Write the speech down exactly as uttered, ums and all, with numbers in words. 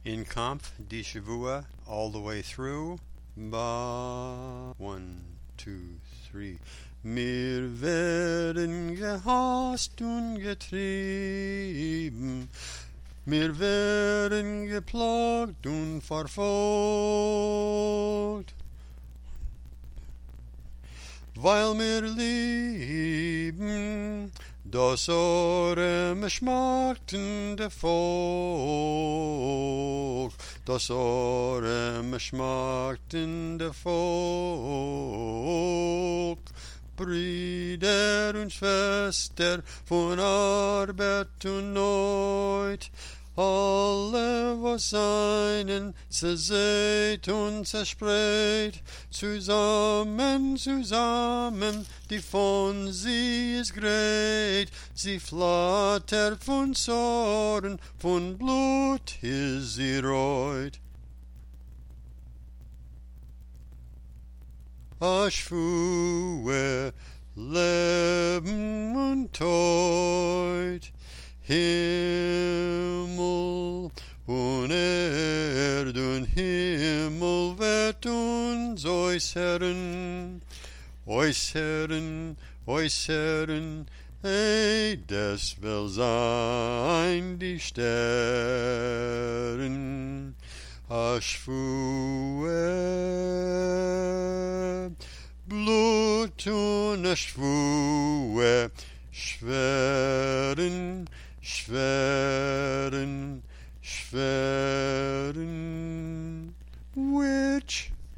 In Kampf die Shavua all the way through. Ba one, two, three. Wir werden gehasst und getrieben, wir werden geplagt und verfolgt, weil wir lieben das arme schmachtende Volk, das arme schmachtende Volk. Brüder und Schwester von Arbeit und Not, alle, was seinen zersäht und zerspreit, zusammen, zusammen, die von sie ist greit, sie flattert von Sorgen, von Blut ist sie reut. Aschfue, Leben und Tod, Himmel und Erd und Himmel wird uns äußern, äußern, äußern, ey, das will sein die Sterne. Aschfue, Blut und Aschfue, schweren, schweren, schweren, which